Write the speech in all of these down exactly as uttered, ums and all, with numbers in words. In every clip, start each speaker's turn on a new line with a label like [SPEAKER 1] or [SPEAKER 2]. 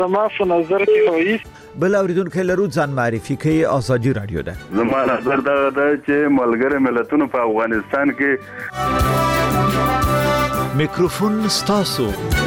[SPEAKER 1] زما په نظر کې هیڅ
[SPEAKER 2] بل اوریدونکو لرو ځان معرفي کوي ازادي رادیو ده.
[SPEAKER 3] زما نظر دا ده چې ملګری ملتونو په افغانستان کې
[SPEAKER 2] میکروفون ستاسو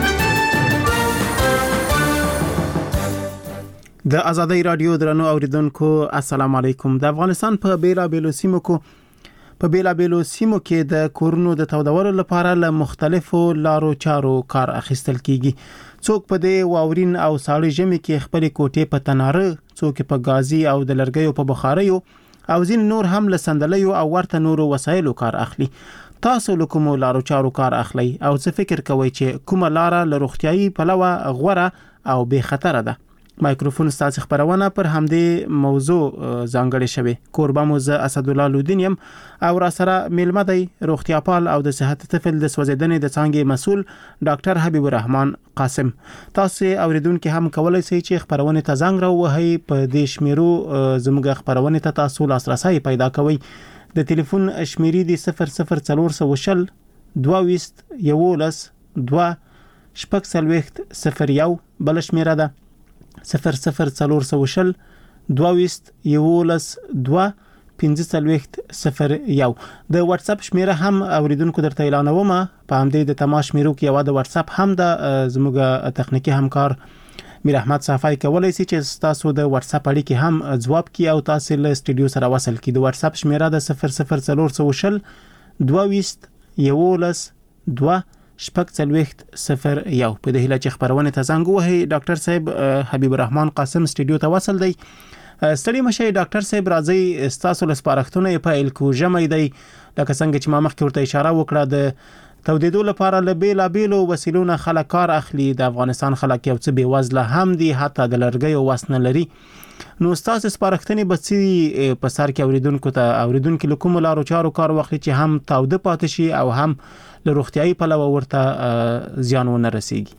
[SPEAKER 4] د ازادي رادیو درنو اوریدونکو السلام علیکم. د افغانستان په بیلا بیلو سیمو کې په بیلا بیلو سیمو کې د کورونو د تودولو لپاره له مختلفو لارو چارو کار اخیستل کیږي. څوک په دې واورین او ساړه ژمي کې خپل کوټې په تناره، څوک په غازي او د لرګیو په بخاریو او ځین نور هم له صندلیو او ورته نورو وسایلو کار اخلي. تاسو له کومو لارو چارو کار اخلي او څه فکر کوئ چې کومه لار له روغتيایي پلوه غوره او بې خطر ده؟ مایکروفون ستاسو خبرونه پر همدې موضوع ځانګړې شوی. کوربه مو ز اسد الله لودینیم او را سره میلمه دی روغتیاپال او د صحت طفل د سوځیدنې د څانګې مسول ډاکټر حبیب الرحمن قاسم. تاسو اوریدونکو هم کولای شئ چې خبرونه ته زنګ راوهئ. په دې شمیرو زموږ خبرونه ته تاسو لاسرسي پیدا کوئ. د ټلیفون شمیرې دی صفر صفر څلور سوه وشل دوه یولس دوه شپږ سلويخت صفر یو. بل شمیره ده صفر صفر څلور سوه وشل دوه یولس دوه پنځه سلويخت صفر یو. د واتس اپ شمیره هم اوریدونکو درته اعلانوم. په همدې د تماس شمیرو کې یو د واتس اپ هم د زموږ تخنیکی همکار میر احمد صافای کولای شي چې تاسو د واتس اپ اړیکې هم جواب کړئ او تاسو له سټوډیو سره وصل کړئ. د واتس اپ شمیره د صفر صفر څلور سوه وشل دوه یولس دوه شپږ څلويخت صفر یو. په دې هیله چې خبرونه ته زنګ وهي. ډاکټر صاحب حبیب الرحمن قاسم سټوډیو ته وصل دی. ستړي مشه ډاکټر صاحب راځي تاسو له سپارښتنه په الکو جمع دی لکه څنګه چې ما مخکې ورته اشاره وکړه. د تودیدو لپاره له بیلا بیلو وسیلونو خلک کار اخلي. د افغانستان خلک یو څه بې وزله هم دي، حتی د لرګیو وسنه لري. نو تاسو سپارښتنې بچي په سر کې اوریدونکو ته اوریدونکو له کوم لارو چارو کار واخلي چې هم تاوده پاتې شي او هم له روغتيایي پلوه ورته زیان ونه رسیږي؟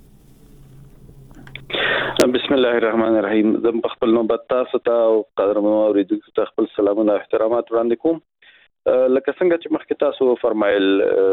[SPEAKER 5] بسم الله الرحمن الرحیم. زم خپل نوبت تاسو ته او قدرمنو اوریدونکو ته خپل سلامونه او احترامات وړاندې کوم. لکه څنګه چې مخکې تاسو فرمایل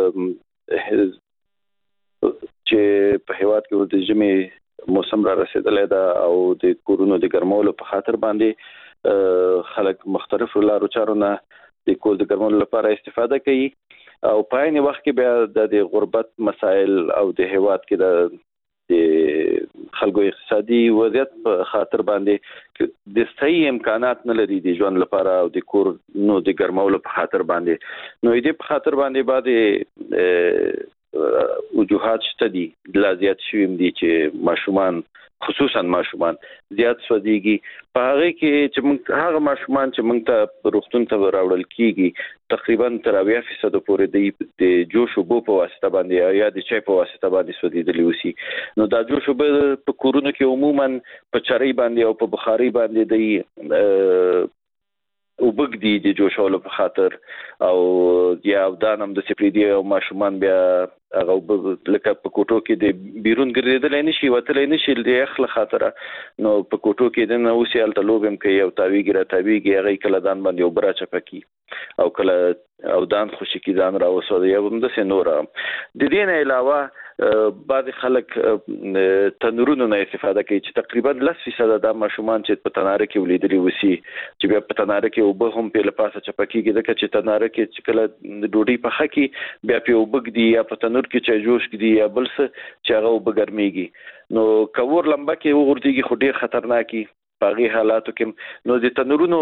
[SPEAKER 5] چې په هیواد کې د ژمي موسم را رسیدلی ده او د کورونو د ګرمولو په خاطر باندې خلک مختلفو لارو چارو نه د کور د ګرمولو لپاره استفاده کوي او په عین وخت کې بیا د غربت مسائل او د هیواد کې د د خلکو اقتصادي وضعیت په خاطر باندې د صحیح امکانات نه لري د ژوند لپاره او د کور نو د ګرمولو په خاطر باندې نو دې په خاطر باندې باندې وجوهات شته دي د لازیات شویم دي چې ماشومان خصوصا ماشومان زیات سودیږي. په هغه کې چې موږ هغه ماشومان چې موږ ته روغتون ته راوړل کیږي تقریبا تر اویا فیصد پورې د جوش او بو په واسطه باندې یا د چای په واسطه باندې سودیدلی وسی. نو دا جوش او بو په کورونو کې عموما په چرای باندې او په بخاري باندې د وبګ دي د جوشولو په خاطر او یا دانم د سپریدي او ماشومان بیا هغه لکه په کوټو کې د بیرون ګرځیدل نه شي وتل نه شي د اخله خاطر نو په کوټو کې د نو سیال تلوبم کوي او تاویګ را تاویګ هغه کله دان باندې او برا چپکی او کله او دان خوشی کی ځان را وسو یا هم د سينور د دې نه علاوه بعض خلک تنورونو نه استفاده کوي چې تقریبا لس فیصد د ماشومان چې په تناره کې ولیدلی وسی چې بیا په تناره کې او به هم په لپاسه چپکیږي د چې تناره کې چې کله ډوډۍ په خکې بیا په وبګ دی یا په تنور کې چې جوش دی یا بل څه چې هغه وبګرميږي نو کور لمبه کې وګورتيږي خو ډیر خطرناکي په غي حالاتو کې نو د تنورونو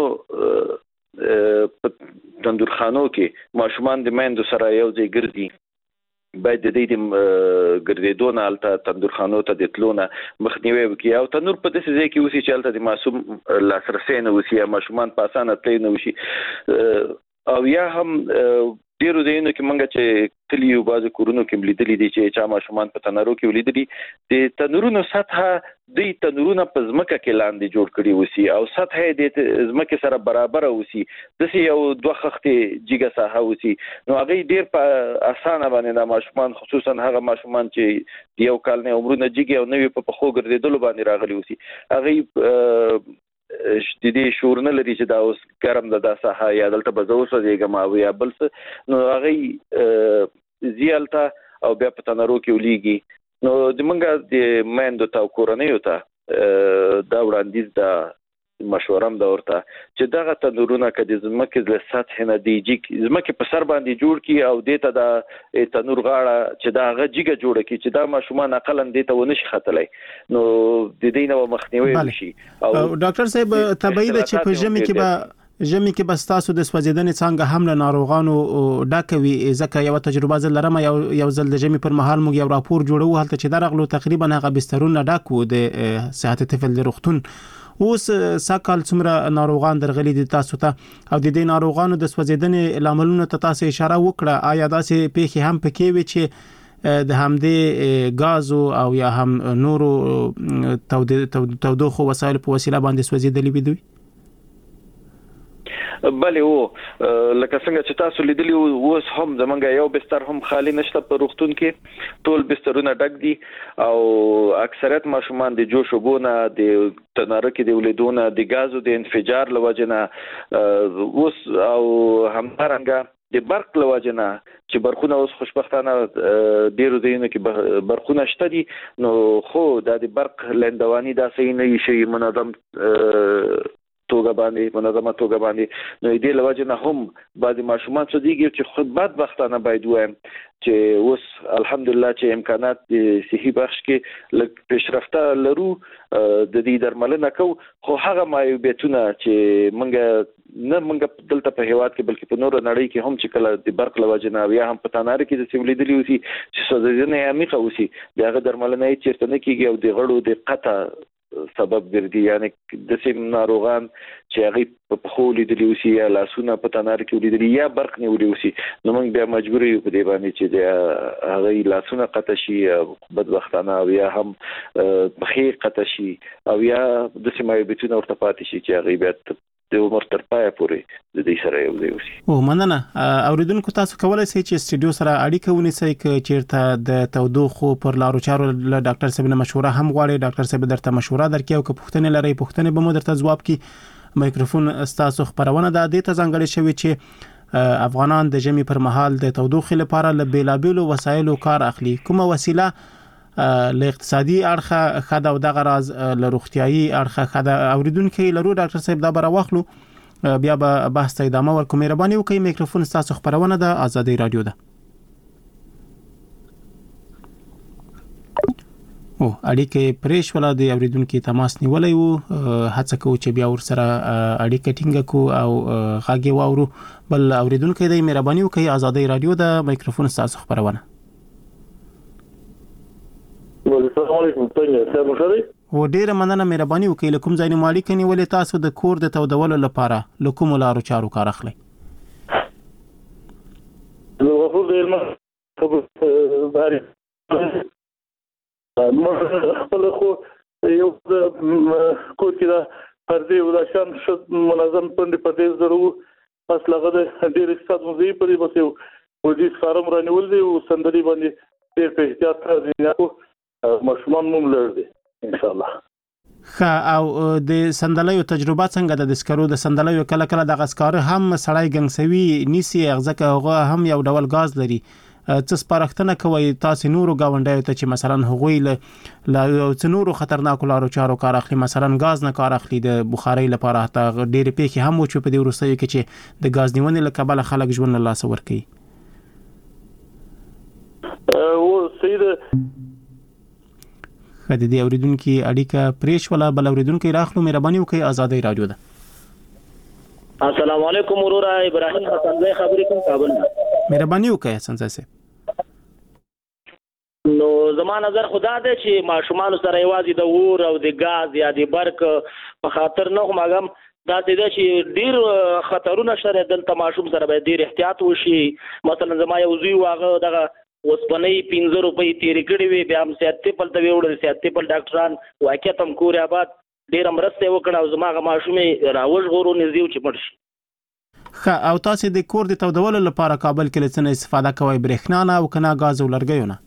[SPEAKER 5] په تندورخانو کې ماشومان د مېندو سره یو ځای ګرځي باید د دې ګرځېدو نه الته تندورخانو ته د تلونه مخنیوي وکړي او تنور په داسې ځای کې اوسي چې الته د معصوم لاسرسي نه وسی یا ماشومان په اسانه تللی نه وشي او یا هم ډیرو ځایونو کې مونږ چې کلیو بعض کورونو کې لیدلې دي چې چا ماشومان په تنورو کې ولیدلې د تنورونو سطح د تنورونو په ځمکه کې لاندې جوړ کړي وسی او سطح د ځمکه سره برابر وسی د یو دوه خښتې جګه ساحه وسی نو هغه ډیر په اسانه باندې د ماشومان خصوصا هغه ماشومان چې یو کال نه عمرونه جګه او نوې په خو ګرځیدلو باندې راغلي وسی هغه د دې شعور نه لري چې دا اوس ګرم د داسه یا دلته بزوس دیګه ما ویا بل نو هغه زیالته او بیا په تنورو کې ولېږي نو د منګه د مېندو تا کورنۍ وتا دا وړاندیز دا مشورم دا ورته چې دغه تنورونه کدي زمکه د سطح نه دی چې زمکه په سر باندې جوړ کی او دیته دا تنور غاړه چې دا غجیګه جوړه کی چې دا ماشومان اقلن دیته ونشي خطلای نو د دې نو مخنیوي وشي او
[SPEAKER 4] ډاکټر صاحب تبعید چې په ژمي کې به ژمي کې بس تاسو د سوځیدنې څنګه هم له ناروغانو ډاکوي ځکه یو تجربه زل لرم یو یو زل د ژمي پر مهال موږ یو راپور جوړو هلته چې درغلو تقریبا هغه بسترونه ډاکو د صحت طفل د روغتون اوس ساکال څومره ناروغان درغلي دي تاسو ته او د دې ناروغانو د سوځیدنې لاملونو ته تاسو اشاره وکړه آیا داسې پیښې هم پکې وي چې د همدې غاز او یا هم نورو تودوخه وسایل په وسیله باندې سوځیدلې وي دوی
[SPEAKER 5] بله و لکه څنګه چې تاسو لیدلی اوس هم زمونږ یو بستر هم خالی نشته په روغتون کې ټول بسترونه ډک دي او اکثریت ماشومان د جوش وبونه د تنارکې د ولیدونه د غازو د انفجار لوجنه اوس او همدارنګه د برق لوجنه چې برخونه اوس خوشبختانه ډیرو ځایونو کې برخونه شته دي نو خو د برق لندوانی دا صحیح نه شي منظم توګه باندې منظمه توګه باندې نو دې لوجه نه هم بعضی ماشومان څه دیږي چې خدمت وختانه باید وایم چې اوس الحمدلله چې امکانات د صحي بخش کې لږ پیشرفته لرو د دې درملنه کو خو هغه معیوبیتونه چې مونږ نه مونږ دلته په هیواد کې بلکې په نور نړۍ کې هم چې کله د برق لوجه نه یا هم په تناره کې د سیولې دلی وسی چې سوځنه یې عمیقه وسی دغه درملنه یې چیرته نه کیږي او د غړو د قطع سبب ګرځي یعنی د سیم ناروغان چې هغه په خولي د لیوسی یا لاسونه په تنار کې ولیدلی یا برق نه ولیوسی نو موږ بیا مجبور یو په دې باندې چې د هغه لاسونه قطع شي بدبختانه او یا هم بخیر قطع شي او یا د سیمه بیتونه ورته پاتې شي چې هغه بیا د عمر تر پای پورې د دې سره یو دی وسی
[SPEAKER 4] او مننه اوریدونکو تاسو کولای شئ چې استودیو سره اړیکه ونیسئ چې چیرته د تودوخو پر لارو چارو له ډاکټر صاحب نه مشوره هم غواړي ډاکټر صاحب درته مشوره درکړي او که پوښتنه لري پوښتنه به مو درته ځواب کړي مایکروفون تاسو خبرونه د دې ته ځانګړی شوی چې افغانان د ژمي پر مهال د تودوخې لپاره له بیلابیلو وسایلو کار اخلي کومه وسیله له اقتصادي اړخه خاده او دغه راز له روغتيایي اړخه خاده اوریدونکو لرو ډاکټر صاحب دا بر واخلو بیا به بحث ته ادامه ورکوم مهرباني وکړئ میکروفون تاسو خبرونه د آزادۍ رادیو ده او اړیکه پرېښ ولا د اوریدونکو تماس نیولای وو هڅه کوو چې بیا ور سره اړیکه ټینګه کو او غاګي واورو بل اوریدونکو د مهرباني وکړئ آزادۍ رادیو د میکروفون تاسو خبرونه
[SPEAKER 1] السلام علیکم څنګه تاسو ښه
[SPEAKER 4] و ډیره مننه مهرباني وکړئ کوم ځای نه مالک نیولې تاسو د کور د تودولو لپاره لکوم لارو چارو کار اخلي
[SPEAKER 1] نو غوښتل دې ما خبر باري ما خپل خو یو کور کې دا پردې ولا شان منظم پندې پدې ضروري پس لغه د ډېر اقتصاد مزي پرې بس یو ودې فارم رانیول دی او سندري باندې ډېر په احتیاط راځي مشمون مم لر دي ان شاء الله
[SPEAKER 4] خا او د سندلیو تجربه څنګه د سکرو د سندلیو کله کله د غسکاره هم سړی ګنګسوي نیسی ځکه هغه هم یو ډول غاز لري څه سپارښتنه کوي تاسو نورو گاونډیو ته چې مثلا هغوی له له نورو خطرناکو لارو چارو کار اخلي مثلا غاز نه کار اخلي د بخاري لپاره حتی ډېر پیښې هم وچو په دې ورسېو کې چې د غاز نیونې له کبله خلک ژوند له لاس ور کوي
[SPEAKER 1] او سید
[SPEAKER 4] د دې اوریدونکو اړیکه پرېښ ولا بل اوریدونکو راخلو مهرباني وکړئ آزادۍ رادیو ده
[SPEAKER 6] السلام علیکم ورورا ابراهیم حسن زئی خبرې کوم کابل
[SPEAKER 4] مهرباني وکړئ حسن زئی
[SPEAKER 6] نو زما نظر خدا دې چې ماشومان سره یوازې د اور او د غاز یا د برق په خاطر نه کومګم دا دې چې ډیر خطرونه شته دلته ماشوم سره به ډیر احتیاط وشي مثلا زما یو زوی واغه دغه وسپنې پنځه روپۍ تیرې کړې وي بیا هم سیادتې پل ته وړل سیادتې پل ډاکټران واقعیت هم کورې آباد ډېره مرسته وکړه او زما هغه ماشومې راوژغورو نږدې و چې مړ شي
[SPEAKER 4] ښه او تاسې د کور د تودولو لپاره کابل کې له څه نه استفاده کوئ برېښنا نه او که نه ګاز او لرګیو نه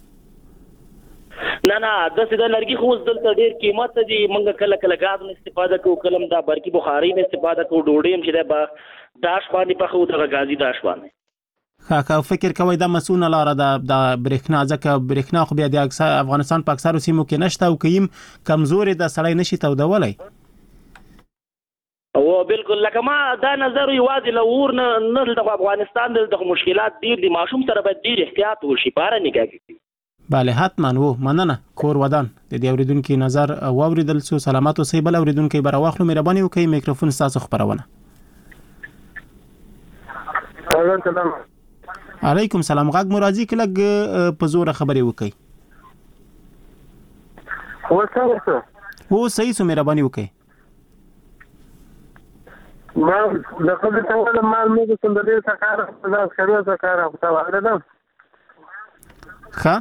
[SPEAKER 6] نه نه داسې د لرګي خو اوس دلته ډېر قیمت دي موږ کله کله ګاز نه استفاده کوو کله هم دا برقي بخاري نه استفاده کوو ډوډۍ هم چې دی به داش باندې پخوو دغه ګازي داش باندې
[SPEAKER 4] خا فکر کوي دا مسونه لاره د برېښنا ځکه برېښنا خو بیا د افغانستان په اکثرو سیمو کې نشته او کيم کمزوري د سړی نشي تودولای
[SPEAKER 6] او بالکل لکه ما دا نظر یوازې لور نه نه د افغانستان د مشکلات ډیر دي ماشوم سره باید ډیر احتیاط وشي بار نه کوي
[SPEAKER 4] بله حتما وو مننه کور ودان د دې اوریدونکو نظر واوریدل سو سلامات او سیبل اوریدونکو بر واخلو مهرباني وکي میکروفون تاسو خبرونه
[SPEAKER 7] سلام
[SPEAKER 4] علیکم سلام غږ مرادي کله په زور خبرې وکي
[SPEAKER 7] هو څه
[SPEAKER 4] هو صحیح سو مهرباني وکي
[SPEAKER 7] ما لقد تولى مال مو سندري سکار خلاص کړو سکار او تاوله ده
[SPEAKER 4] ها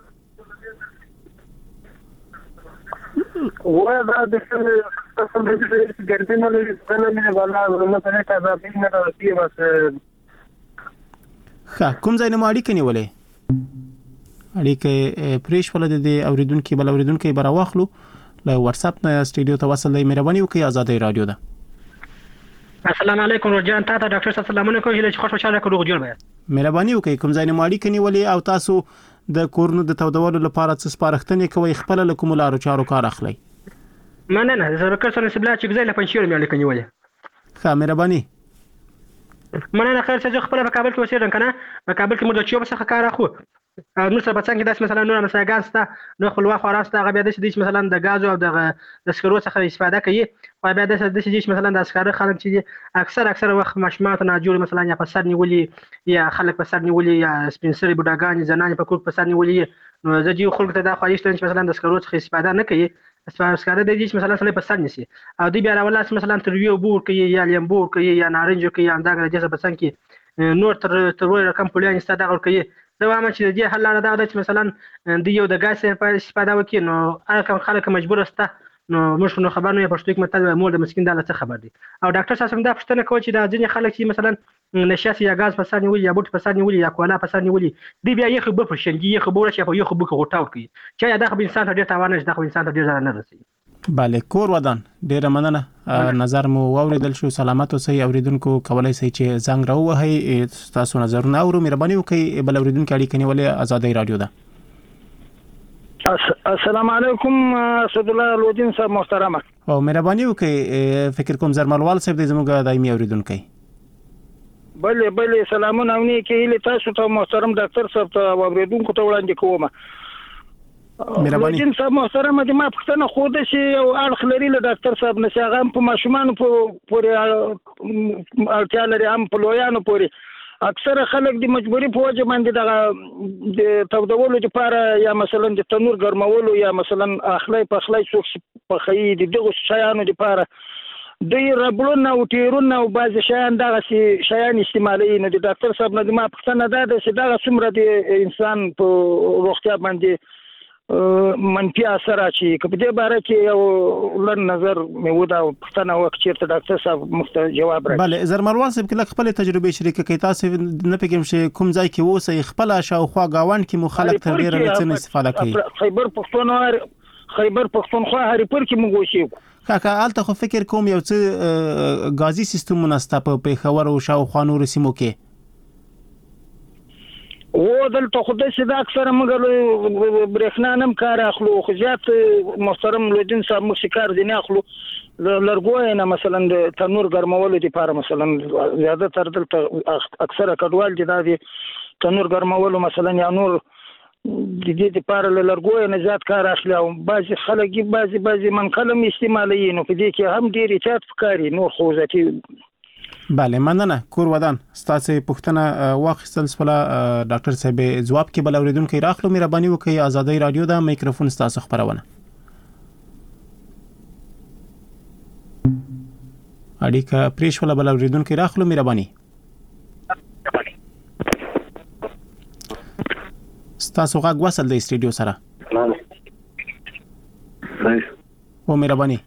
[SPEAKER 7] وای دا د څه سندري ګرځنه لري څنګه نه ولا نو څه کا دا بینه راځي بس
[SPEAKER 4] ښه کوم ځای نه اړیکه نیولې اړیکه پریش ول د اوریدونکو بل اوریدونکو بر واخلو له واتس اپ نه سټډیو ته وصل دی مهرباني وکړئ آزادۍ رادیو ده
[SPEAKER 8] السلام علیکم ورجان تاسو ډاکټر صاحب سلام علیکم هیله خوش خوشاله کړو جوړ بیا
[SPEAKER 4] مهرباني وکړئ کوم ځای نه اړیکه نیولې او تاسو د کورونو د تودولو لپاره څه سپارښتنې کوي خپل له کوم لارو چارو کار اخلي
[SPEAKER 8] مننه زه به کسر سبلا چې ځای له پنځیر مې اړیکه نیولې
[SPEAKER 4] ښه مهرباني
[SPEAKER 8] مننه خیر څه خپل په کابل کې اوسېدم کنه په کابل کې موږ د چوب څخه کار اخو نو سره بچنګ داس مثلا نور مثلا غاز ته نو خپل واخ راسته غبیا د دې مثلا د غاز او د د سکرو څخه استفاده کوي او بیا د دې مثلا د اسکار خلک چې اکثر اکثر وخت مشمات نه جوړ مثلا یا په سر نیولې یا خلک په سر نیولې یا سپینسري بډاګان زنان په کوټ په سر نیولې نو زه چې خلک ته دا خواهش لرم چې مثلا د سکرو څخه استفاده نه کوي اسکار د دې مثلا سره په سر نسی او دی بیا راولاس مثلا ترویو بور کوي یا لیمبور کوي یا نارنج کوي یا انداګه جزه بسنګ کې نور تر تر رقم پلان استفاده کوي دا وایم چې د دې حل لاره دا چې مثلا د یو د غاز په استفاده وکړي نو هغه خلک مجبور است نو موږ نو خبر نه پښتو کې متل مور د مسکین د څه خبر دي او ډاکټر صاحب دا پښتنه کوي چې دا ځینې خلک چې مثلا نشاس یا غاز په سر نیولي یا بوت په سر نیولي یا کولا په سر نیولي دی بیا یې خو په شنګي یې خو بوله چې په یو خو بوکو غټاو کوي چې دا خو انسان ته ډیر تاوان نه دا خو انسان ته ډیر ضرر نه رسي
[SPEAKER 4] بله کور ودان ډیره مننه نظر مو واوریدل شو سلامات اوسئ اوریدونکو کولای شي چې زنګ راوهي تاسو نظرونه اورو مهرباني وکړئ بل اوریدونکو اړیکه نیولې آزادۍ رادیو ده
[SPEAKER 9] السلام علیکم اسد الله لودین صاحب محترمه
[SPEAKER 4] او مهرباني وکړئ فکر کوم زرملوال صاحب د زموږ دایمي اوریدونکو
[SPEAKER 9] بله بله سلامونه اونې کې تاسو ته محترم ډاکټر صاحب ته اوریدونکو ته وړاندې کوم
[SPEAKER 4] مهرباني
[SPEAKER 9] لودین صاحب محترمه د ما پښتنه خو د شي او اړخ لري له ډاکټر صاحب نشه هغه په ماشومان په پورې اړتیا لري هم په لویانو پورې اکثر خلک د مجبوری په وجه باندې د د تودولو لپاره یا مثلا د تنور ګرمولو یا مثلا اخلي په اخلي څوک په خي د دغه شیانو لپاره د ربلون او ټیرون او بعض شیان دغه شیان استعمالي نه د ډاکټر صاحب نه ما پښتنه ده چې دغه څومره د انسان په روغتیا باندې منفي اثر اچي په دې باره کې یو لن نظر مې ودا او پښتنه وخت چې ډاکټر صاحب مخته جواب راکړي
[SPEAKER 4] بله زرملوال صاحب کله خپل تجربه شریک کوي تاسو نه پېږم چې کوم ځای کې ووسئ خپل شاوخوا گاوند کې مخالف تر ډیره نه استفاده کوي
[SPEAKER 9] خیبر پښتونخوا خیبر پښتونخوا هریپور کې موږ وشو
[SPEAKER 4] کاکا الته خو فکر کوم یو څه غازي سیستمونه ست په پیښور او شاوخوا نور سیمو کې
[SPEAKER 9] و دلته خو د سید اکثر موږ برېښنا نم کار اخلو خو زیات محترم لودین صاحب مو شکار دي نه اخلو لرګوي نه مثلا د تنور ګرمولو لپاره مثلا زیاده تر دلته اکثر کډوال دي د تنور ګرمولو مثلا یا نور د دې لپاره لرګوي نه زیات کار اخلي او بعضي خلک بعضي بعضي من کلم استعمالي نو په دې کې هم ډیر احتیاط وکړي نو خو ذاتي
[SPEAKER 4] بله مننه کور ودان ستاسو پښتنه واخیستل سپلا ډاکټر صاحب جواب کې بل اوریدونکو راخلو مهرباني وکړئ آزادۍ رادیو دا میکروفون ستاسو خبرونه اړیکه پریش ولا بل اوریدونکو راخلو مهرباني ستاسو غږ وصل دی سټډیو سره او مهرباني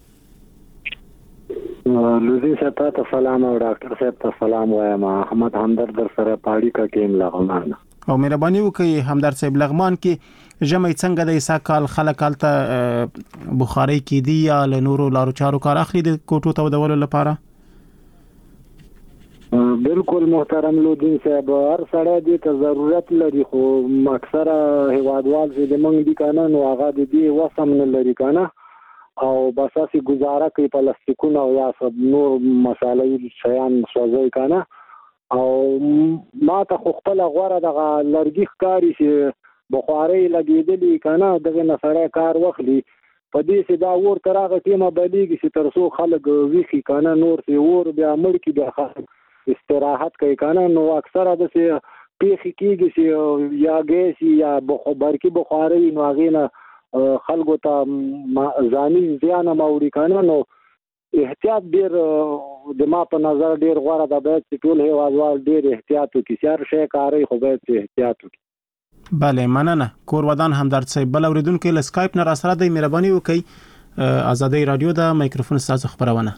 [SPEAKER 10] لودي صاحب ته سلام او ډاکټر صاحب ته سلام وایم احمد همدرد در سره پاړی کا کېم لغمان
[SPEAKER 4] او مهرباني وکړئ همدرد صاحب لغمان کې جمعي څنګه د اسا کال خلک الته بخاري کې دی یا له نورو لارو چارو کار اخلي د کوټو ته ودولو لپاره
[SPEAKER 10] بالکل محترم لودین صاحب، هر سړی دې ته ضرورت لري، خو اکثره هیوادوال چې د موږ دي کنه نو هغه د دې وسم نه لري کنه، او بس اسې گزاره کوي پلاستیکونه او یا سب نور مسالې شیان سوځي کنه. او ما ته خو خپل غوړه دغه لرګي ښکاري چې بخاري لګېدلې کنه، دغه نه سړی کار وخلي په دې چې دا اور تر هغه ټیمه بلیږي چې تر څو خلک ویښي کنه، نور چې اور بیا مړ کی بیا خلک استراحت کوي کنه. نو اکثره داسې پیښې کېږي چې یا ګیس یا برقي بخاري نو هغې نه خلکو ته ځاني زیان هم اوړي کنه. نو احتیاط ډېر د ما په نظر ډېر غوره ده، باید چې ټول هیوادوال ډېر احتیاط وکړي، هر شی کاروي خو باید چې احتیاط وکړي.
[SPEAKER 4] بله مننه. کور ودان همدرد صاحب، بل اوریدونکو له سکایپ نه راسره دی، مهرباني وکړئ آزادۍ رادیو د مایکروفون ستاسو خبرونه.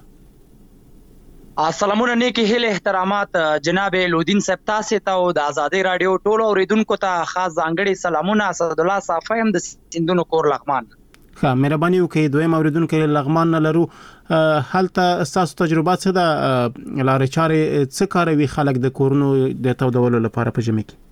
[SPEAKER 11] السلامونه نیکی هیله احترامات جناب لودین صاحب، تاسو ته او د آزادۍ رادیو ټول اوریدونکو ته خاص ځانګړي سلامونه. اسد الله صافی هم د سیندونو کور لغمان.
[SPEAKER 4] ښه، مهرباني وکړئ دویم اوریدونکو لغمان نه لرو، هلته تاسو تجربه څه ده؟ لارې چارې څه کاروي خلک د کورونو د تودولو لپاره په ژمي کې؟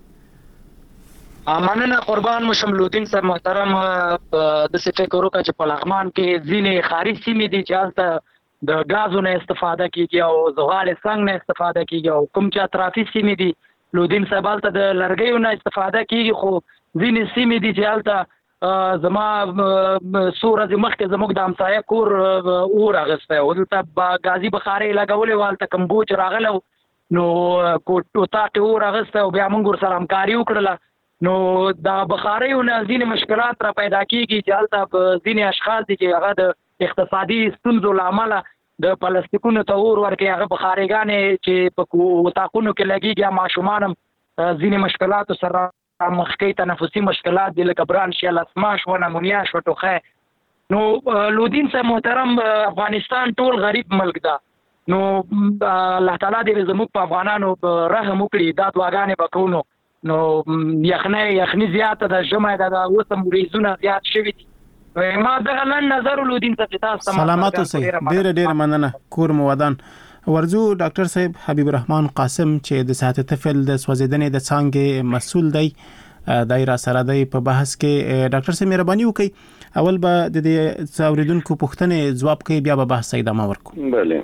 [SPEAKER 11] مننه قربان مشم لودین صاحب محترم. د څه فکر وکړه چې په لغمان کې ځینې خارج سیمې دي چې هلته د غازو نه استفاده کیږي او زغال څنګه نه استفاده کیږي، او کوم چې اطرافي سیمې دي لودین صاحب هلته د لرګیو نه استفاده کیږي، خو ځینې سیمې دي چې هلته زما څو ورځې مخکې زموږ د همسایه کور اور اخیستی و، دلته غازي بخارۍ لګولې وه، هلته کوم بوج راغلی نو اطاق یې اور اخیستی و، بیا موږ ورسره همکاري وکړله. نو د بخاریو نه ځینې مشکلات را پیدا کیږي چې هلته ځینې اشخاص دي چې هغه د اقتصادي ستونزو له امله د پلاستیکونو ته اور ورکوي، هغه بخاریګانې چې په اتاقونو کې لګېږي، ماشومان هم ځینې مشکلاتو سره مخ کوي، تنفسي مشکلات دي لکه برانشیال اسما شوه، نمونیا شوه، ټوخی. نو لودین صاحب محترم، افغانستان ټول غریب ملک ده، نو الله تعالی دې زموږ په افغانانو رحم وکړي، دا دعاګانې به کوو. نو یخنۍ یخني زیاته ده، ژمی ده، اوس هم وریځونه زیات شوي دي. ما دغه لنډ نظر لودین صاحب چې تاسو
[SPEAKER 4] سلامات اوسئ. ډېره ډېره مننه. کور مو ودان. ورځو ډاکټر صاحب حبیب الرحمن قاسم چې د صحت طفل د سوځیدنې د څانګې مسؤل دی، دای را سره دی په بحث کې. ډاکټر صاحب مهرباني وکړئ اول به د دې اوریدونکو پوښتنې ځواب کوي، بیا به بحث ادامه ورکړو.
[SPEAKER 5] بله،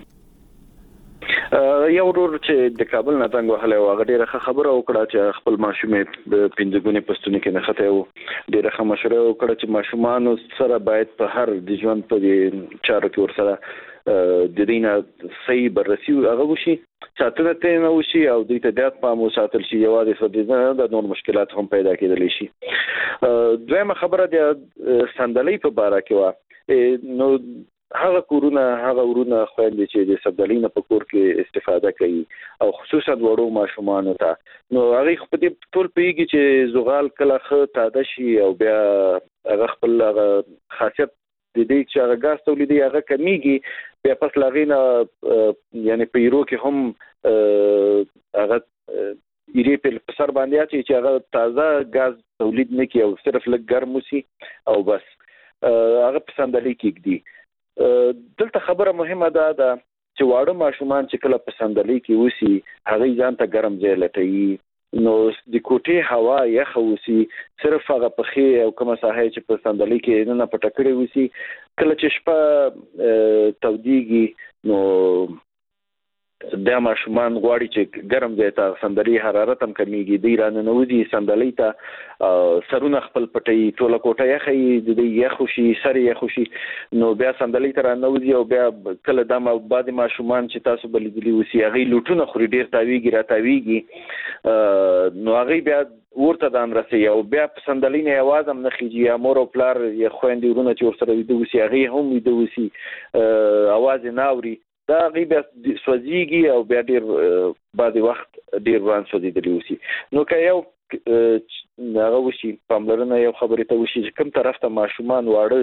[SPEAKER 5] یو ورور چې د کابل نه تنګ وهلی و، هغه ډېره ښه خبره وکړه چې خپل ماشومې د پنځه ګونې په ستوني کې نښتی و. ډېره ښه مشوره وکړه چې ماشومانو سره باید په هر د ژوند په دې چارو کې ورسره د دې نه صحیح بررسي هغه وشي، ساتنه ترې نه وشي او دوی ته زیات پام وساتل شي. یوازې سوځېدنه نه، د نور مشکلات هم پیدا کېدلی شي. دویمه خبره د صندلۍ په باره کې وه. نو هغه کورونه هغه ورونه خویندې چې د صندلۍ نه په کور کې استفاده کوي او خصوصا وړو ماشومانو ته، نو هغې خو په دې ټول پوهېږي چې زغال کله ښه تاده شي او بیا هغه خپل هغه خاصیت د دې چې هغه ګاز تولیدي هغه کمیږي، بیا پس له هغې نه یعنې په ایرو کې هم هغه ایرې په سر باندې اچوي چې هغه تازه ګاز تولید نه کړي او صرف لږ ګرم وسي او بس هغه په صندلۍ کې ږدي. دلته خبره مهمه ده ده چې واړه ماشومان چې کله په صندلۍ کې وسي هغوی ځان ته ګرم ځای لټوي، نو د کوټې هوا یخه وسي، صرف هغه پښې او کومه ساحه چې په صندلۍ کې نه پټه کړې وسي، کله چې شپه تودېږي نو دا ماشومان غواړي چې ګرم ځای ته صندلۍ حرارت هم کمیږي، دوی راننوځي صندلۍ ته، سرونه خپل پټوي، ټوله کوټه یخه وي، د دوی یخ وشي، سر یې یخ وشي، نو بیا صندلۍ ته راننوځي او بیا کله دا بعضې ماشومان چې تاسو به لیدلي اوسي هغوی لوټونه خوري، ډېر تاویږي را تاویږي، نو هغوی بیا اور ته ځان رسوي او بیا په صندلۍ نه یوازې هم نه خیږي، یا مور او پلار یا خویندې ورونه چې ورسره ویده اوسي هغوی هم ویده اوسي، اواز یې نه اوري، دا هغوی بیا سوځېږي او بیا ډېر بعضې وخت ډېر وران سوځېدلي اوسي. نو که یو هغه وشي پاملرنه یو خبرې ته وشي چې کوم طرف ته ماشومان واړه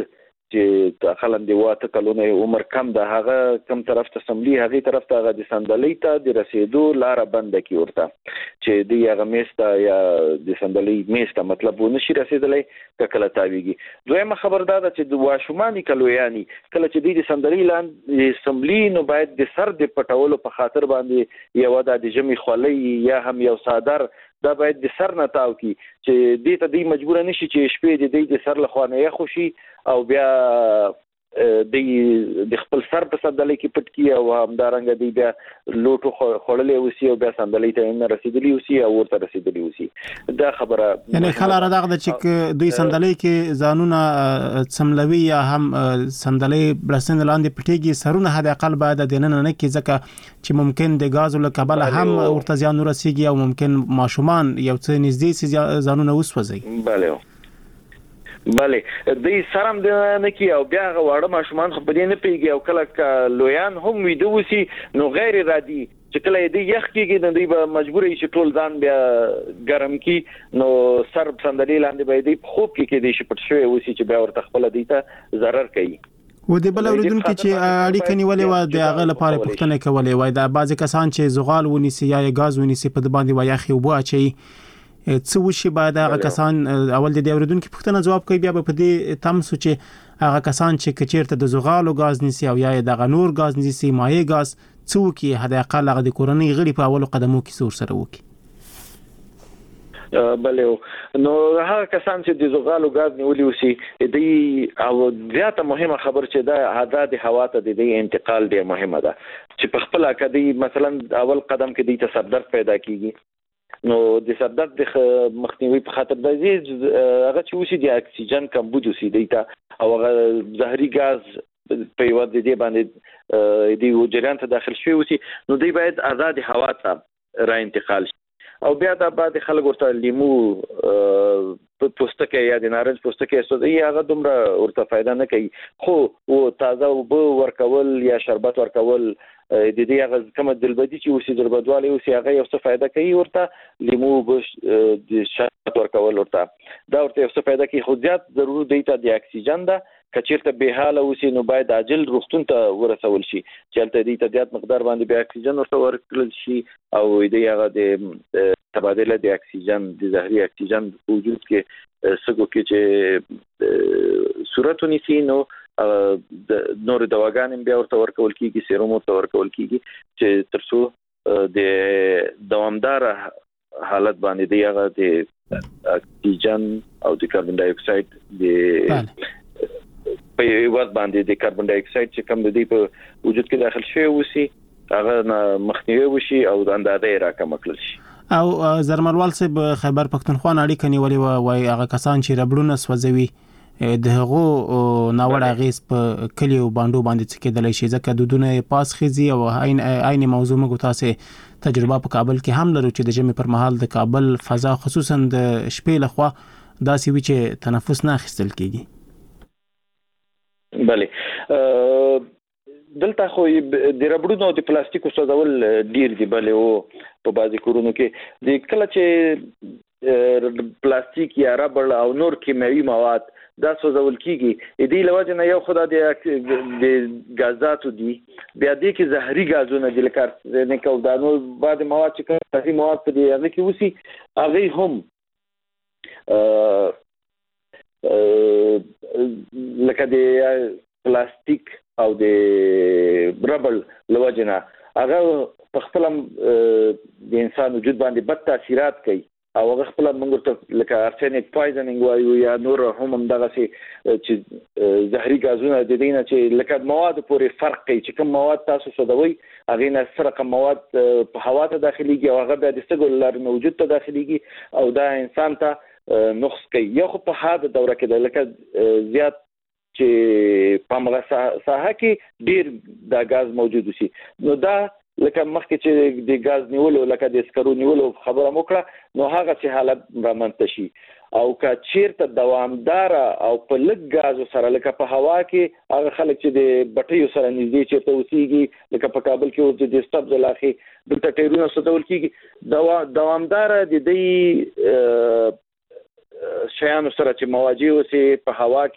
[SPEAKER 5] چې داخله دی واته کلونه عمر کم ده هغه کم طرف ته سملی هغه طرف ته هغه د صندلۍ ته د رسیدو لار بند کی ورته چې دی هغه میسته یا د صندلۍ میسته مطلب ونشي رسیدلې کله تاویږي دویمه خبر دا ده چې د واشومانی کلویانی کله چې دی د صندلۍ لاندې سملی نو باید د سر د پټولو په خاطر باندې یو د جمی خولۍ یا هم یو صادر دا باید د سر نه تاو کی چې دې ته دی مجبور نشي چې شپې د دې سر له خوانه یې خوشي او بیا د د خپل سر په صندلۍ کې پټ کی او همدارنګه دی بیا لوټو خړلې وسی او بیا صندلۍ ته نه رسیدلی وسی او ورته رسیدلی وسی دا خبره
[SPEAKER 4] یعنی خلاره دغه چې دوی صندلۍ کې ځانونه سملوي یا هم صندلۍ بلسن لاندې پټيږي سرونه حد اقل بعد د نن نه کې ځکه چې ممکن د غاز له کبل هم ورته ځان ورسیږي او ممکن ماشومان یو څه نږدې سي ځانونه وسوځي
[SPEAKER 5] bale bale د سرم د نه کی او بیا غواړم ماشومان خو په دې نه پیږي او کله لویان هم ویدو وسی نو غیر رادي چې کله دې یخ کېږي نو دوی به مجبورې شي ټول ځان بیا ګرم کی نو سر صندلۍ لاندې به دې خوب کې کې دې شي پټ شوی وسی چې بیا ورته خپل دیته ضرر کوي
[SPEAKER 4] و د بل اوریدونکو چې اړیکه نیولې و د هغه لپاره پوښتنه کولې وای دا بعضی کسان چې زغال ونیسي یا غاز ونیسي په باندې وای اخی وبو اچي څه وشي بعد هغه کسان اول د اوریدونکو پوښتنه جواب کوي بیا په دې تم سوچ هغه کسان چې کچیرته د زغال او غاز نيسي او یا د غنور غاز نيسي مایع غاز څو کې هدا اقل هغه د کورنۍ غړي په اول قدمو کې سور سره وکي
[SPEAKER 5] بله نو هغه کسان چې د زغال او غاز نیولې وسی دی او زیاته مهمه خبر چې دا عادت هوا ته د انتقال دی مهمه ده چې په خپل کدي مثلا اول قدم کې د تصدر پیدا کیږي نو د صدد د مخنیوي په خاطر د هغه چې وسی د اکسیجن کمبود وسی دیتا او هغه زهري غاز په یو د دې باندې د جریان ته داخل شوی وسی نو دی باید آزاد هوا ته را انتقال شي او بیا د بعد خلک ورته لیمو پوستکي یا د نارنج پوستکي استودي هغه دومره ورته فائدہ نه کوي خو او تازه وب ورکول یا شربت ورکول د دې هغه کوم دلبدي چې وسی دربدوالي وسی هغه یو څه فائدہ کوي ورته لیمو د شربت ورکول ورته دا ورته یو څه فائدہ کوي خو زیات ضروري دی ته د اکسیجن ده کچیرته به حاله وسی نو باید عاجل روغتون ته ورسول شي چې تل دې ته زیات مقدار باندې به اکسیجن ورته ورکړل شي او دې هغه د تبادله د اکسیجن د زهري اکسیجن وجود کې سګو کې چې صورت ونیسي نو د نور دواګانې بیا ورته ورکول کیږي سیروم ورته ورکول کیږي چې ترڅو د دوامدار حالت باندې دی هغه د اکسیجن او د کاربن ډای اکساید د په وخت باندې د کاربن ډای اکساید چې کوم د دې په وجود کې داخل شوی وسی هغه مخنیوي وشي او د اندازې راکم کړل شي
[SPEAKER 4] او زرمروال صاحب خیبر پختونخوا اړیکه نیولې وای هغه کسان چې ربړونه سوځوي د هغو ناوړه غیس په کلیو باندې باندې څه کېدلی شي ځکه دودونه پاس خيزي او عین عین موضوع موږ تاسو تجربه په کابل کې هم لرو چې د جمع پر مهال د کابل فضا خصوصا د شپې لخوا داسې وی چې تنفس نه اخیستل کیږي
[SPEAKER 5] بله دلته خو د ربړونو د پلاستیکو سوځول ډیر دی بله او په بعضی کورونو کې د کله چې پلاستیک یا ربړ او نور کیمیاوي مواد دا سوځول کیږي دې لوجه نه یو خدای د غازاتو دي بیا دې کې زهري غازونه د لکار نه کول دا نو بعد مواد چې کومه مواد په دې هغه کې وسی هغه هم لکه د پلاستیک او د ربړ لوجه نه هغه په خپل د انسان وجود باندې بد تاثیرات کوي او هغه خپل موږ ته لکه ارسنیک پویزنینګ وایو یا نور هم دغه چې زهري غازونه د دینه چې لکه مواد پورې فرق کوي چې کوم مواد تاسو سودوي هغه نه سره کوم مواد په هوا ته داخليږي او هغه د سګول لار موجود ته داخليږي او دا انسان ته نقص کوي یو خو په هاده دوره کې لکه زیات چې په هغه ساحه کې ډیر د غاز موجود شي نو دا لکه مخکې چې د غاز نیولو لکه د سکرو نیولو خبره وکړه نو هغه چې حالت رامنځته شي او که چیرته دوامدار او په لږ غاز سره لکه په هوا کې هغه خلک چې د بټیو سره نږدې چیرته اوسېږي لکه په کابل کې د استبز لاخي د ټټیرونو ستول کېږي دوامدار د دې شیانو سره چې مواجه اوسې په هوا کې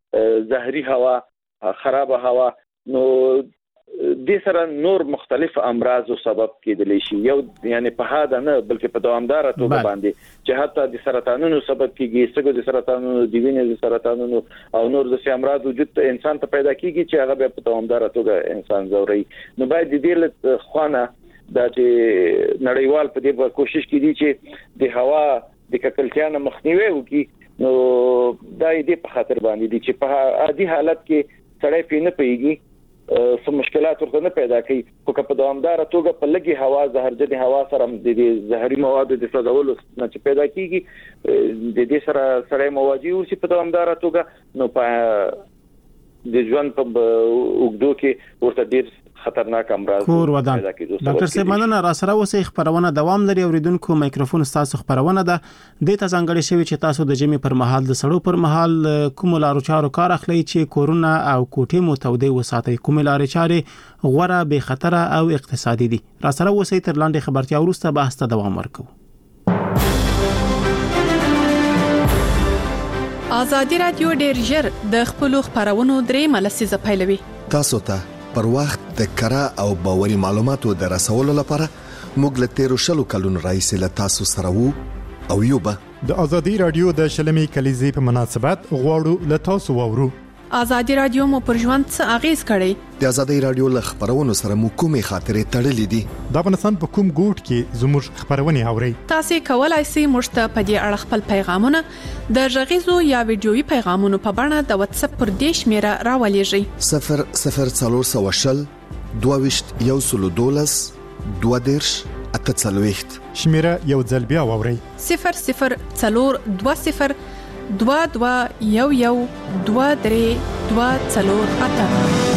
[SPEAKER 5] زهري هوا، خراب هوا، نو د سره نور مختلف امراض او سبب کېدلی شي. یو یعنی په هدا نه بلکې په دوامدار توګه باندې چې حتی د سرطانونو سبب کیږي، سګو د سرطانونو، د وینې د سرطانونو او نور د امراض وجود ته انسان ته پیدا کیږي چې هغه په دوامدار توګه انسان زوري. نو باید د دې له خوانه د نړیوال په دې کوشش کړي چې د هوا د ککړتیا نه مخنیوي وکړي. نو دا دې په خاطر باندې دي چې په عادي حالت کې سړی پې نه پیږي، سم مشکلات ورته نه پیدا کوي. خو که په دوامدار توګه په لګي هوا زهرجن هوا سره د زهري موادو د سوځولو نه چې پیدا کیږي، د دې سره سړی مواجه اوسي په دوامدار توګه، نو په د ژوند په اوږدو کې ورته ډیر خطرناک امراض
[SPEAKER 4] کور ودان. ډاکټر صاحب مننه را سره اوسئ. خبرونه دوام لري. اوریدونکو میکروفون تاسو خبرونه ده د ته ځانګړي شوی چې تاسو د جمی پر مهال د سړو پر مهال کوم لارو چارو کار اخلي چې کورونا او کوټې مو تودې وساتي، کوم لارې چارې غوړه به خطر او اقتصادي دي. را سره اوسئ. تر لاندې خبرتیا وروسته بحث ته دوام ورکوو.
[SPEAKER 12] ازادي رادیو ډیر ژر د خپل خبرونو درې ملسیزه پیلوي.
[SPEAKER 13] تاسو ته پر وخت د کره او باوري معلوماتو د رسولو لپاره موږ له تیرو شلو کلونو راهیسې له تاسو سره وو او یو به
[SPEAKER 14] د ازادي رادیو د شلمې کلیزې په مناسبت غواړو له تاسو وورو.
[SPEAKER 12] ازادي رادیو مو پر ژوند څه اغیز کړی؟
[SPEAKER 13] د ازادي رادیو له خبرونو سره مو کومې خاطرې تړلې دي؟
[SPEAKER 14] د افغانستان په کوم ګوټ کې زموږ خبرونه اورئ؟
[SPEAKER 12] تاسو کولای شئ موږ ته په دې اړه خپل پیغامونه د غږیزو یا ویډیويي پیغامونو په بڼه د واتس اپ پر دې شمیره راولېږئ.
[SPEAKER 13] صفر صفر څلور سوه شل دوه ویشت یو سلو دولس دوه دېرش اته څلوېښت.
[SPEAKER 14] شمیره یو ځل بیا واورئ.
[SPEAKER 12] صفر صفر څلور دوه صفر دوه دوه یو یو دوه درې دوه څلور اته.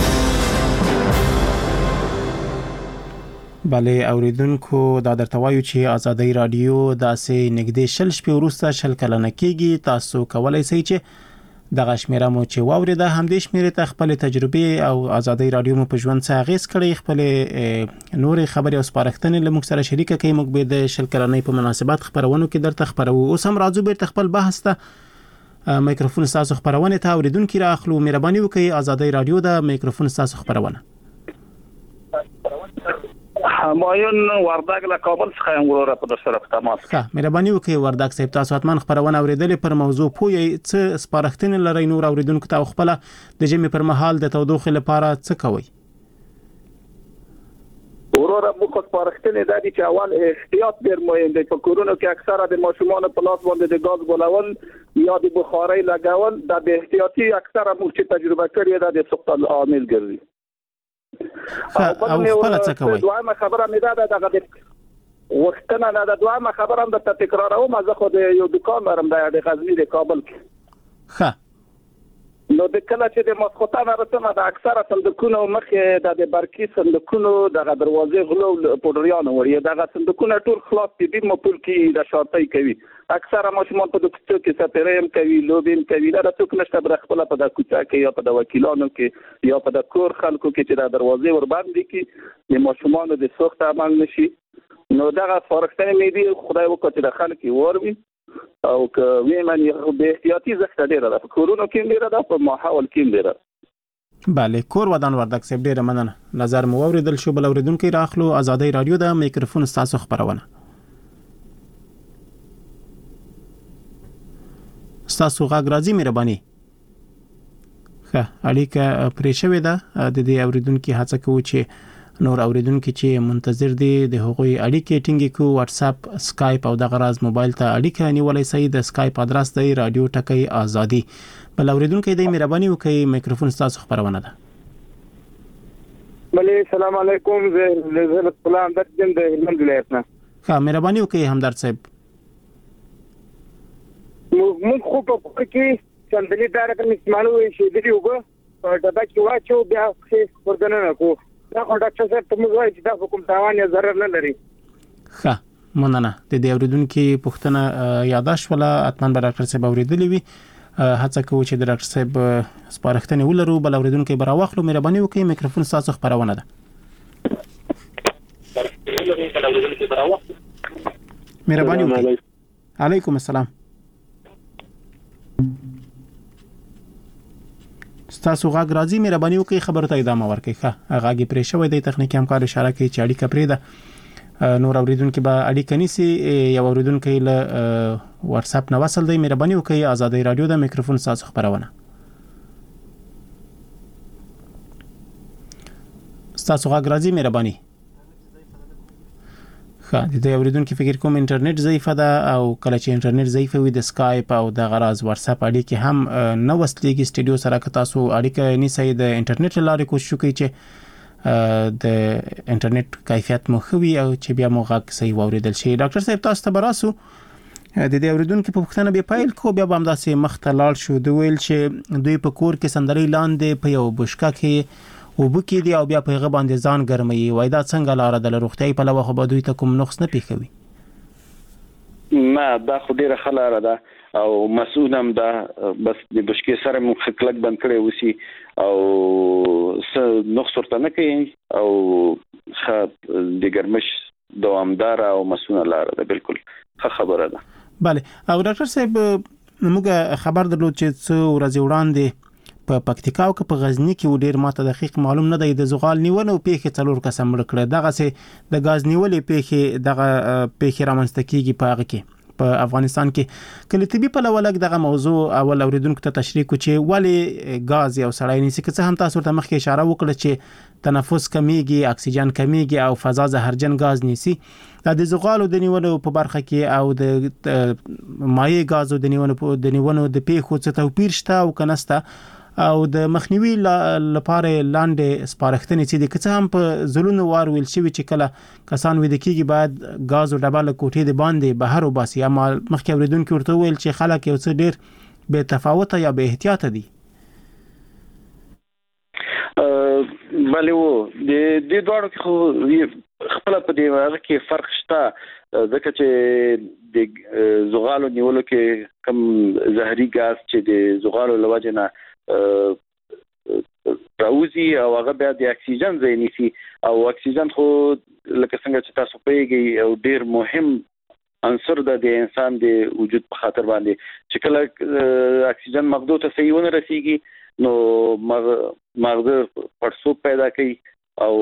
[SPEAKER 4] بله اوریدونکو دا درته وایو چې ازادي رادیو داسې نږدې شل شپې وروسته شل کلنه کېږي. تاسو کولای شئ چې دغه شمیره مو چې واوریده همدې شمیرې ته خپل تجربې او ازادي رادیو مو په ژوند څه اغیز کړی، خپل نورې خبرې او سپارښتنې له موږ سره شریکه کړئ. موږ به د شل کلنۍ په مناسبت خبرونو کې درته خبرو. اوس هم راځو بیرته خپل بحث ته. میکروفون تاسو خبرونه ته اوریدونکو را اخلو. مهرباني وکړئ. ازادي رادیو د میکروفون تاسو خبرونه.
[SPEAKER 15] همایون وردګ له کابل څخه یم وروره په سره په تماس.
[SPEAKER 4] ښه مهرباني وکړئ وردګ صاحب. تاسو حتما خبرونه اوریدلې پر موضوع پوهی څه سپارښتنې لرئ نور اوریدونکو ته خپل د جمی پر مهال د تودوخې لپاره څه کوي؟
[SPEAKER 15] وروره موږ سپارښتنې دا دي چې اول احتیاط ډیر مهم دی. په کورونو کې اکثره د ماشومان په لاس باندې د غاز بلول یا د بخارۍ لګول د بې احتیاطي اکثره موږ چې تجربه کړې ده د سقوط عامل ګرځي.
[SPEAKER 4] او خپل څه کوي؟
[SPEAKER 15] دویمه خبره مې دا ده دغه وختونه نه د دویمه خبره هم د تکراروم. زه خو د یو دکان لرم د غزنی د کابل کې.
[SPEAKER 4] ښه
[SPEAKER 15] نو د کله چې د مسخوتانه رسمه د اکثره صندوقونو مخې د برقي صندوقونو دغه دروازې غلو پودریانو وړي دغه صندوقونه ټول خلاص دي د مپول کې د شاطۍ کوي. اکثره ماشومان په دکتور کې سپریم کوي، لوبین کوي. دا څوک نشته بر خپل په د کوڅه کې یا په د وکیلانو کې یا په د کور خلکو کې چې د دروازې ور باندې کې د ماشومان د سوخت عمل نشي. نو دغه فارغتنه مې دی خدای وکړي چې د خلک وروي او که ویمن به احتیاطي زخه ډیره ده. په کورونو کې ډیره ده، په ماحول کې ډیره.
[SPEAKER 4] بله کور ودان وردګ صاحب ډیره مننه. نظر مو اوریدل شو. بل اوریدونکو راخلو. ازادي رادیو د میکروفون تاسو خبرونه. تاسو غږ راځي مهرباني. ښه اړیکه پرې شوې ده. د دې اوریدونکو هڅه کوو چې نور اوریدونکو چې منتظر دي د هغوی اړیکې ټینګې کو. واتس اپ، اسکایپ او د غراز موبایل ته اړیکه نیولای شئ. د اسکایپ ادرس دی رادیو ټکی ازادي. بل اوریدونکو د مهرباني وکړئ میکروفون تاسو خبرونه ده.
[SPEAKER 7] بله السلام علیکم. زه زه سلام درځم د هلمند ولایت نه.
[SPEAKER 4] ښه مهرباني وکړئ همدرد صاحب.
[SPEAKER 7] موږ خو په کور کې چندلې دار کنه استعمالو شي د یو په ډبه کې واچو بیا څه ورګنه کو. دا خو ډاکټر صاحب ته موږ وایي چې دا کوم تاوان یا ضرر نه لري.
[SPEAKER 4] ښه مننه. د دې اوریدونکو پوښتنه یاداش ولا اتمن به ډاکټر صاحب اوریدلې وي. هڅه کوو چې د ډاکټر صاحب سپارښتنې ولرو. بل اوریدونکو به راوخلو. مهرباني وکړئ میکروفون تاسو خبرونه ده. مهرباني وکړئ. علیکم السلام. ستاسو غاګ راځي مهرباني وکړئ خبرو ته ادامه ورکړئ. ښه غاګي پرې شوی د تخنیکی همکار اشاره کوي چې اړیکه پرې ده. نور اوریدونکو به اړیکه نیسي. یو اوریدونکو له واتس اپ نو وصل دی. مهرباني وکړئ آزادۍ رادیو د میکروفون تاسو خبرونه. تاسو غاګ راځي مهرباني. ښه د دې اوریدونکو فکر کوم انټرنیټ ضعیفه ده او کله چې انټرنیټ ضعیف وي د اسکایپ او د غراز واتس اپ اړیکې هم نه وصلېږي سټډیو سره. که تاسو اړیکه نیسئ د انټرنیټ لارې کوشش وکړئ چې د انټرنیټ کیفیت مو ښه وي او چې بیا مو غږ صحیح واوریدل شي. ډاکټر صاحب تاسو ته براسو د دې اوریدونکو په پوښتنه به پایل کو بیا هم داسې مخته لاړ شو. دوی ویل چې دوی په کور کې سندري لاندې په یو بشکه کې وبکې دی او بیا په هغه باندې ځان ګرمي. وای دا څنګه لار ده لروختي په لوخه به دوی ته کوم نقص نه پیښوي؟
[SPEAKER 5] نه دا خو ډیره خلاره ده او مسؤلم ده. بس د بشکې سره مو خلک بند کړي وسی او څه نقص ورته نه کوي او خاط د ګرمش دوامدار او مسؤل لار ده. بالکل ښه خبره ده.
[SPEAKER 4] bale او ډاکټر صاحب موږ خبر درلود چې څو ورځې وړاندې په پکتیکا او په غزنی کې ډیر ماته دقیق معلوم نه دی د زغال نیولو پیښه څلور کسان مړ کړه. دغه سه د غاز نیولې پیښه دغه پیښه رامنځته کیږي په هغه کې په افغانستان کې. کله طبي په لولک دغه موضوع اول اوریدونکو ته تشریح کو چې ولی غاز یو سړی نیسي که څه هم تاسو ته مخکې اشاره وکړه چې تنفس کمیږي اکسیجن کمیږي او فضا زهرجن غاز نیسي. د زغالو د نیولو په برخه کې او د مایع غازو د نیولو د نیولو د پیښو څه توپیر شته او کنهسته او د مخنیوي لپاره لاندې سپارښتنې چې د کڅ هم په زلون وار ویل شوی چې کله کسان وې د کیږي باید غاز او ډبل کوټې د باندې بهر وباسي. اما مخکې اوریدونکو ورته ویل چې خلک یو څه ډیر به تفاوت یا به احتیاط دي.
[SPEAKER 5] بله وو د دې دوړو کې خپل په دې وړاندې کې فرق شته ځکه چې د زغالو نیولو کې کم زهري غاز چې د زغالو لوجنه راوزی او هغه بیا د اکسیجن ځای نیسي او اکسیجن خو لکه څنګه چې تاسو پیږئ او ډیر مهم عنصر ده د انسان د وجود په خاطر باندې چې کله اکسیجن مغزو ته صحیح ونه رسیږي نو مغز پړسوب پیدا کوي او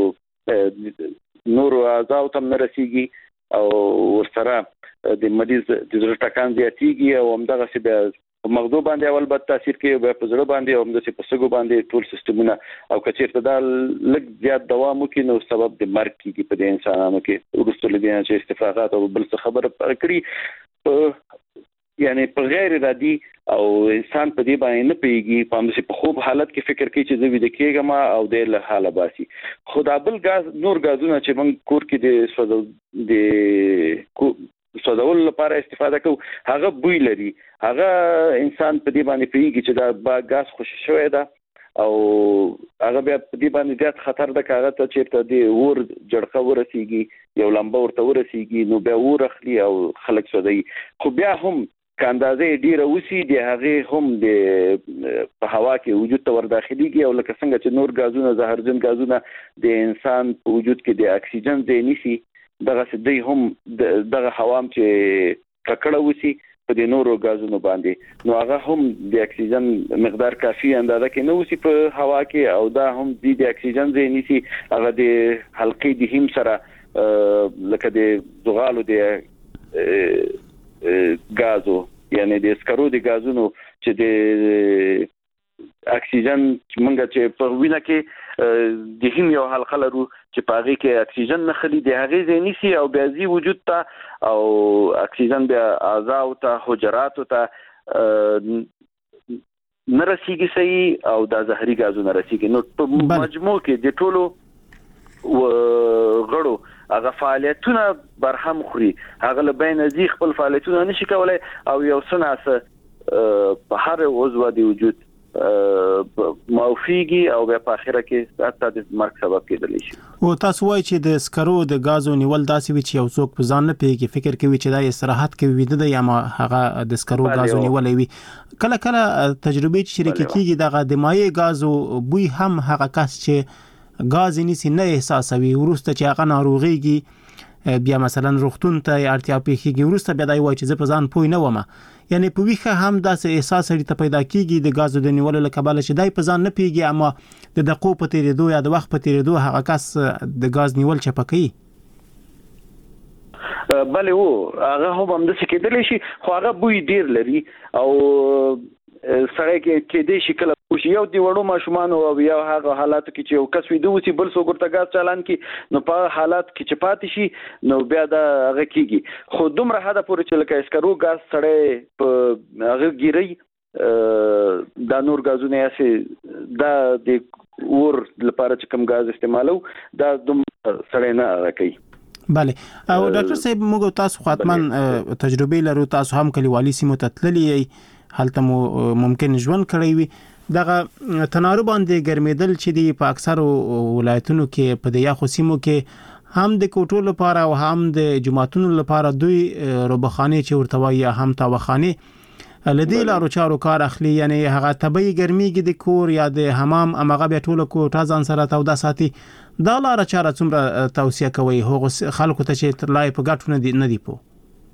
[SPEAKER 5] نور اعضاء ته نه رسیږي او ورسره د مریض د زړه ټکان زیاتیږي او همدغه څه بیا مغزو باندې اول بد تاثیر کوي او په زړه باندې او همدغه په سګو باندې ټول سیستمونه او کچیرته دا لږ زیات دوام وکړي نو سبب د مرګ کیږي په انسانانو کې. ورسته لګیا چې استفاقات او بل څه خبره کړی یعنی په غیر ارادي او انسان په دې باندې نه پیږي په همدغه په خوب حالت کې فکر کوي چې زه ویده کېږم او د له حاله باسي. خدا بل غاز نور غازونه چې موږ کور کې د سوزو د سوزول لپاره استفاده کوو هغه بوی لري. هغه انسان په دې باندې پیږي چې دا غاز خوش شوی ده او هغه بیا په دې باندې زیات خطر ده کاغه ته چې ته د ور جړقه ورسیږي یو لمبه ورته ورسیږي نو بیا ور اخلي او خلک سودای. خو بیا هم کاندازې ډیره وسی دی هغه هم د په هوا کې وجود ته ور داخليږي او لکه څنګه چې نور غازونه زهرجن غازونه د انسان په وجود کې د اکسیجن ځای نیسي دغه سدي هم دغه هوام چې ککړه وسی په د نورو غازونو باندې نو هغه هم د اکسیجن مقدار کافي اندازه کې نو وسی په هوا کې او دا هم د اکسیجن ځای نیسي هغه د حلقې د هم سره لکه د زغالو د غازو یعنی د سکرو د غازونو چې د اکسیجن منګه چې په وینه کې د هم یو حلقه لرو چې په هغه کې اکسیجن نه خلی د هغه ځینی او بیازي وجود ته او اکسیجن بیا اعضاء ته حجرات ته نرسیږي صحیح او د زهري غازو نرسیږي نو په مجموع کې د ټولو غړو هغه فعالیتونه برهم خوري هغه له بین ازي خپل فعالیتونه نشي کولای او یو سناسه په هر عضو د وجود موفيږي او په اخره کې حتی د مرګ سبب کېدلی شي.
[SPEAKER 4] او تاسو وایي چې د سکرو د غازو نیول داسې وي چې یو څوک په ځان نه پیږي فکر کوي چې دا استراحت کوي د یا ما هغه د سکرو غازو نیولې وي کله کله تجربه چې شریک کیږي دغه د مایع غازو بوی هم هغه کس چې غاز نیسی نه احساسوي ورسته چې هغه ناروغيږي بیا مثلا روغتون ته اړتیا پیږي ورسته بیا دای وای چې زه په ځان پوی نه ومه یعنی په ویخه هم داسې احساس لري ته پیدا کیږي د غازو د نیولو لکباله چې دای په ځان نه پیږي اما د دقو په تیریدو یا د وخت په تیریدو هغه کس د غاز نیول چپکي
[SPEAKER 5] بله وو هغه هم د څه کېدلی شي خو هغه بوی ډیر لري او سړی کې کې دې شکل او یو دی وړو ماشومان او یا هغه حالات کې چې یو کس وي دوی بل څو ګرته غاز چالان کې نو په حالات کې چې پاتې شي نو بیا دا هغه کېږي خو دومره حدا پورې چې لکه اسکرو غاز سړی په هغه ګیري دا نور غازونه یې دا د ور لپاره چې کوم غاز استعمالو دا دومره سړی نه راکړي
[SPEAKER 4] بله او ډاکټر صاحب موږ تاسو خاطمن تجربه لرو تاسو هم کلیوالي سیمو ته تللی هلته مو ممکن ژوند کړی وي دغه تنارو باندې ګرمېدل چې دی په اکثر ولایتونو کې په د یاخو سیمو کې هم د کوټو لپاره او هم د جماعتونو لپاره دوی روبخانه چې ورته وایي هم تاوخانه لدی لارو چارو کار اخلي یعنی هغه طبي ګرميږي د کور یا د حمام امغه به ټوله کوټه ځان سره تودا ساتي دا لار چاره څومره توصيه کوي هغه خلکو ته چې لای په غاټو نه دي نه دي پو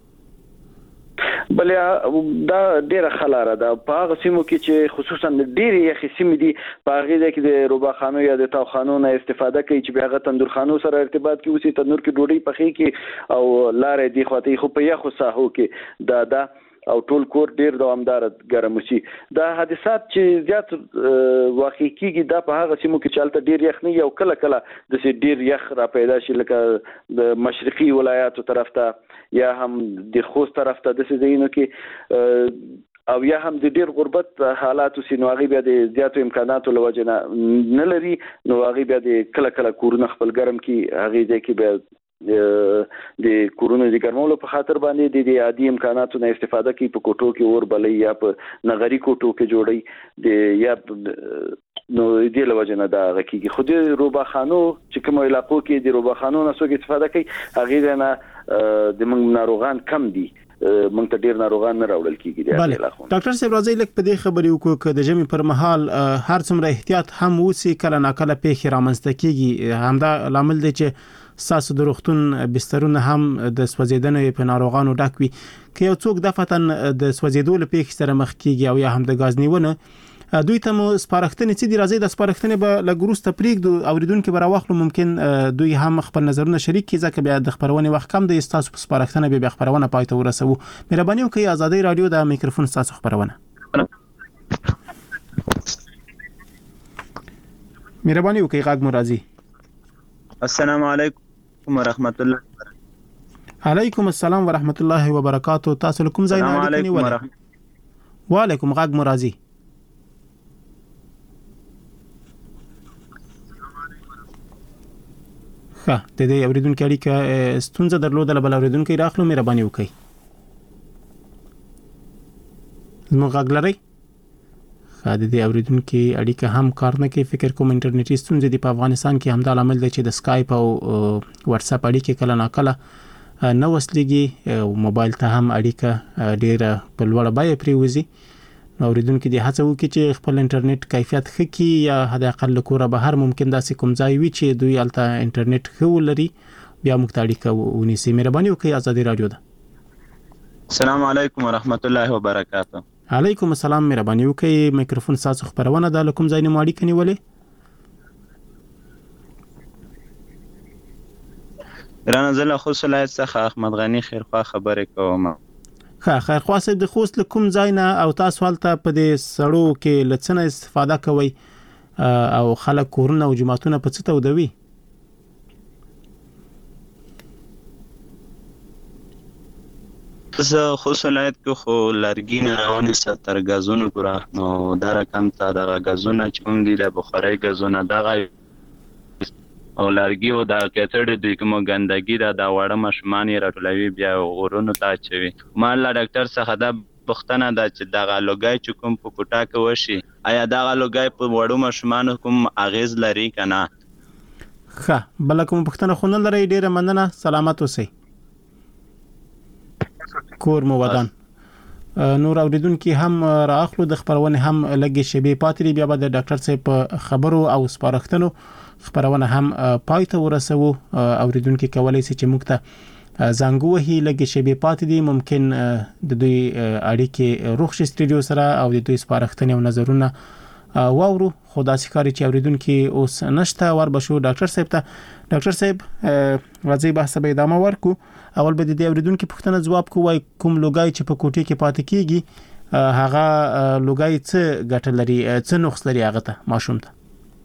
[SPEAKER 5] بلې دا ډیره خلاره ده په هغه سیمو کې چې خصوصا ډیره یخي سیمې دي په هغه کې د روباخانو یا د تاوخانو نه استفاده کوي چې بیا تندورخانو سره ارتباط کې اوسې تنور کې ډوډۍ پخې کې او لارې دی خواته خو په یخو ساحو کې دا دا او ټول کور ډیر دوامدار ګرم شي دا حادثات چې زیات واقع کیږي دا په هغه سیمو کې چالت ډیر یخ نه یو کله کله د سي ډیر یخ را پیدا شي لکه د مشرقي ولایاتو طرف ته یا هم د خوست طرف ته د سي زینو کې او یا هم د ډیر غربت حالاتو سينواغي بیا د زیاتو امکاناتو لوجنه نه لري نو هغه بیا د کله کله کورونه خپل ګرم کی هغه ځکه کې بیا د کورونو د ګرمولو په خاطر باندې د عادي امکاناتو نه استفاده کوي په کوټو کې اور بلې یا په نغري کوټو کې جوړي د یا نو د لوجنه دا غکیږي خو د روباخانو چې کوم علاقو کې د روباخانو نه څوک استفاده کوي هغه نه د موږ ناروغان کم دي موږ ته ډیر ناروغان نه راوړل کیږي د علاقو
[SPEAKER 4] ډاکټر صاحب راځي لکه په دې خبرې وکړو چې د جمی پر مهال هر څومره احتیاط هم وسی کله ناکله پیښ رامنځته کیږي همدا لامل دی چې ساسو د روغتون بسترونه هم د سوځیدنې په ناروغانو ډک وي که یو څوک دفتن د سوځیدو لپاره سره مخ کیږي او یا هم د غاز نیونه دوی ته مو سپارښتنې چې دی راځي د سپارښتنې به لګروسته پریږدو اوریدونکو به راوخلو ممکن دوی هم خپل نظرونه شریک کړي ځکه بیا د خبرونه وخت کم د استاسو په سپارښتنه به خبرونه پای ته ورسو مهرباني وکړئ آزادۍ رادیو د میکروفون استاسو خبرونه مهرباني وکړئ غاګ مرضی
[SPEAKER 16] السلام علیکم ورحمت الله
[SPEAKER 4] علیکم السلام ورحمت الله وبرکاتہ تاسو کوم ځای نه اړیکه وعلیکم غاګ مرضی ښه د دې اوریدونکو اړیکه ستونزه درلوده بل اوریدونکو راخلو مهرباني وکړئ زموږ غږ لرئ ښه د دې اوریدونکو اړیکه هم کار نه کوي فکر کوم انټرنیټي ستونزې دی په افغانستان کې هم د عامل دی چې د سکایپ او واتس اپ اړیکه کله ناکله نو وسلېږي او موبایل ته هم اړیکه ډیره په لوړه بیه پریوزي نو اوریدونکو دې هڅه وکړي چې خپل انټرنیټ کیفیت ښه کړي یا حد اقل کوره بهر ممکن داسې کوم ځای وي چې دوی الته انټرنیټ ښه لري بیا موږ ته اړیکه ونیسي مهرباني وکړئ آزادۍ رادیو ده
[SPEAKER 16] السلام علیکم ورحمت الله وبرکاتہ
[SPEAKER 4] علیکم السلام مهرباني وکړئ میکروفون تاسو خبرونه د کوم ځای نه ماړی کني ولې
[SPEAKER 16] رانه زله خو صلاحیت څخه احمد غنی خیرخوا خبرې کوم
[SPEAKER 4] ښه خیرخوا صاحب د خوست له کوم ځای نه او تاسو حالته په دې سړو کې لڅنه استفاده کوي او خلک کورونه او جماعتونه په څه تودوي
[SPEAKER 16] زه خو صلاحیت کې خو لرګي نه روانې ستر غازونو پورا نو دا رقم ته د غازونه چې کوم دي د بخارۍ غازونه دغه او لرګي او د کتړ د کوم ګندګي دا د وړه مشمان راټولوي بیا غورونو ته چوي مالا ډاکټر څخه دا پښتنه دا چې دغه لوګای چې کوم په کوټه کې وشي آیا دغه لوګای په وړو مشمان کوم اغیز لري کنه
[SPEAKER 4] ښه بل کوم پښتنه خو نه لري ډیره مننه سلامت اوسئ کور مو ودان نور اوریدونکو هم راخلو د خبرونه هم لګي شبي پاتري بیا به د ډاکټر صاحب خبرو او سپارښتنو خبرونه هم پای ته ورسوو. اوریدونکو کولای شي چې موږ ته زنګ وهي لګي شبي پاتې دي ممکن د دوی اړیکې روغ شي سټډیو سره او د دوی سپارښتنې او نظرونه واورو. خدا سکاري چې اوریدونکو اوس نشته ور بشو ډاکټر صاحب ته. ډاکټر صاحب راځي بحث به ادامه ورکو. اول به د اوریدونکو پوښتنه جواب کوی کوم لوګای چې په کوټې کې پاتې کیږي هغه لوګای څه ګټه لري څه نقص لري هغه ته ماشوم ته؟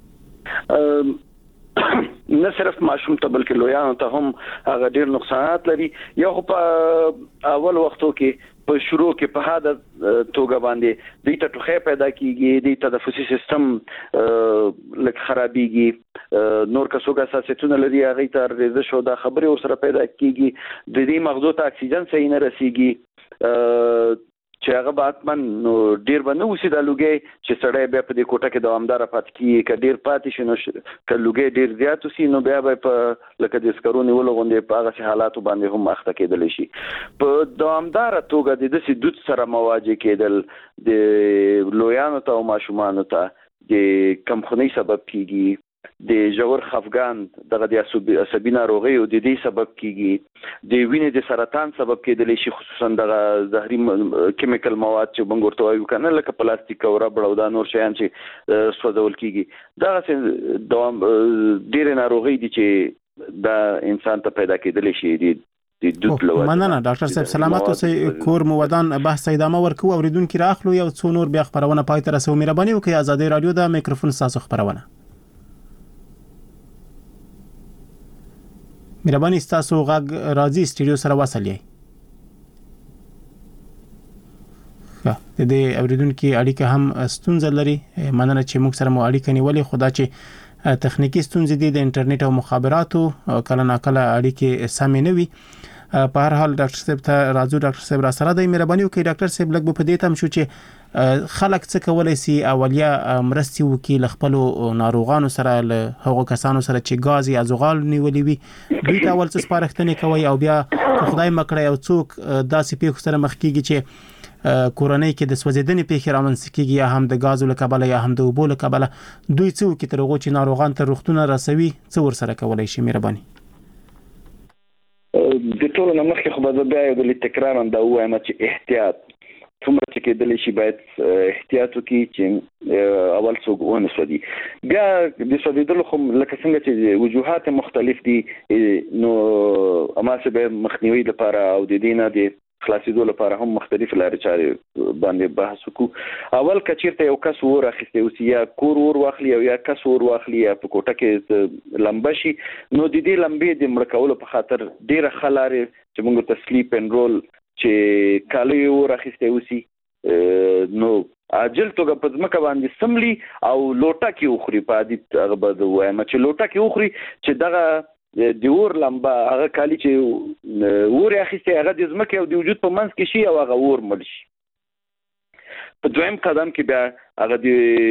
[SPEAKER 5] نه صرف ماشوم ته بلکې لویانو ته هم هغه ډیر نقصانات لري. یو په اول وختو کې په شروع کې په هدا توګه باندې د ټوخه پیدا کیږي د تنفسي سیستم لکه خرابيږي نور کسوګه اساسیتونه لري هغه ته ریزش او د خبري ور سره پیدا کیږي د دې مغزو ته اکسیجن صحیح نه رسیږي چې هغه باتمن نو ډیر باندې وسی د لوګي چې سړی بیا په دې کوټه کې دوامدار پات کیږي ک ډیر پاتې شنو ک لوګي ډیر زیات وسی نو بیا به په لکه د سکرونی ولغوندې په هغه حالاتو باندې هم اخته کېدل شي. په دوامدار توګه د دې دود سره مواجه کېدل د لویانو ته او ماشومان ته د کمخونی سبب کیږي. د جوړ خفګان دغه د عصبي ناروغي او د دې سبب کیږي د وینې د سرطان سبب کېدلی شي خصوصا دغه زهري کیمیکل مواد چې موږ ورته وایو کنه لکه پلاستیک او ربړ او دا نور شیان چې سوځول کیږي دغه دوام ډېر ناروغي دي چې دا انسان ته پیدا کېدلی شي دي د دوت لوړ.
[SPEAKER 4] مننه ډاکټر صاحب سلامت اوسئ. کور مو ودان بحث ادامه ورکو اوریدونکو راخلو یو څو نور بیا خبرونه پای ته رسو. مهرباني وکړئ آزادي رادیو دا میکروفون تاسو خبرونه مهرباني تاسو غږ راځي سټډیو سره وصلې. ها د دې اوریدونکو اړیکه هم ستونزه لري. مننه چې موږ سره مو اړیکه نیولې خدا چې تخنیکی ستونزې دي د انټرنیټ او مخابراتو کله ناکله اړیکې سمې نه وي. په هر حال ډاکټر صاحب ته راځو. ډاکټر صاحب را سره د مهرباني وکړئ ډاکټر صاحب لږ په دې تم شو چې خلک څه کولای شي اولیا مرستي وکي ل خپل ناروغانو سره له هغو کسانو سره چې غازي ازغال نیولې وي دوی ته اول څه سپارښتنې کوي او بیا خدای مکړی او څوک داسې پیښو سره مخ کیږي چې کورونی کې د سوځیدنې پیښې رامنځته کیږي یا هم د غازو له کبله یا هم د اوبو له کبله دوی څه وکي تر هغه چې ناروغان ته روغتونه رسوي څه ور سره کولای شي؟ مهرباني.
[SPEAKER 5] د ټولو نه مخکې خو به بیا یو د تکرار انده وایم چې احتیاط څومره چې کېدلی شي باید احتیاط وکړي چې اول څوک ونه سودي. بیا د سودیدلو خو لکه څنګه چې وجوهات مختلف دي نو اماسه به مخنیوي لپاره او د دینه د خلاصېدو لپاره هم مختلف لارې چارې باندې بحث وکړو. اول کچیرته یو کس ور اخیسته او یا کور ور واخلي او یا کس ور واخلي یا په کوټه کې لمبه شي نو د دې لمبې د مړ کولو په خاطر ډیره خلاره چې موږ ته سلیپ اند رول چې کالي ور اخیسته اوسي نو اجل توګه په ځمکه باندې سملي او لوټه کې وخوري. په عادت هغه به وایم چې لوټه کې وخوري چې دغه د ور لمبه هغه کالي چې ور اخیسته هغه د ځمکه او د وجود په منځ کې شي او هغه ور مړ شي. په دویم قدم کې بیا هغه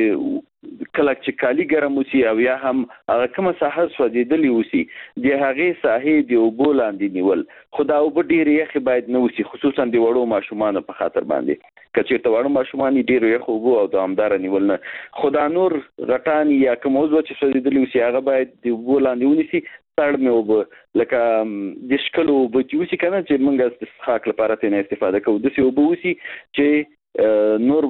[SPEAKER 5] د کله چې کالي ګرم وسی او یا هم هغه کومه ساحه سوځیدلی وسی د هغه ساحه د اوبو لاندې نیول. خدا او ډیر یخ باید نه وسی خصوصا د وړو ماشومان په خاطر باندې کچېرته وړو ماشومان ډیر یخ اوبو او دوامدار نیول نه. خدا نور غټان یا کوم موضوع چې سوځیدلی وسی هغه باید د اوبو لاندې ونیسي. تړ مې وب لکه د شکلو بچوسی کنه چې موږ د استفاق لپاره ته استفاده کوو د سی وبوسی چې نور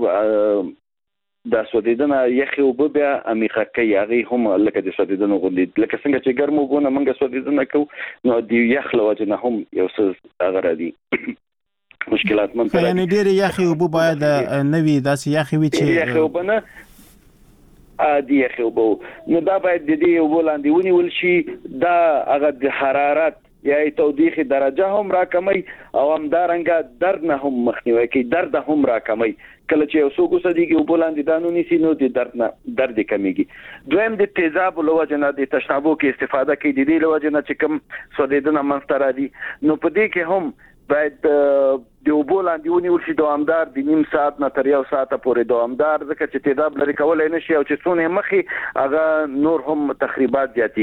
[SPEAKER 5] د سودیدنه یخي وب بیا امیخه کوي هغه هم لکه د سودیدنه غوندي لکه څنګه چې ګرمو بونه موږ سودیدنه کوو نو د یخ لوجنه هم یو څه هغه راځي مشکلات من
[SPEAKER 4] په یعنی ډیر یخي وب باید نوی داسې یخي وي چې
[SPEAKER 5] یخي وبنه عادي یخي وب نو دا باید د دې وب لاندې ونیول شي دا هغه د حرارت یا تودیخي درجه هم راکمي او هم دارنګه درد نه هم مخنیوي کوي درد هم راکمي. کله چې یو څوک وسديږي او بولاندې دانو نيسي نو د درد نه درد کمیږي. دویم د تیزاب لوجنه د تشنابو کې استفاده کوي د دې لوجنه چې کوم سودیدنه منستر دي نو په دې کې هم باید د وبولاندې ونیول شي دوامدار د نیم ساعت نه تر یو ساعت پورې دوامدار ځکه چې تیزاب لري کولای نشي او چې څونه مخي هغه نور هم تخریبات زیاتی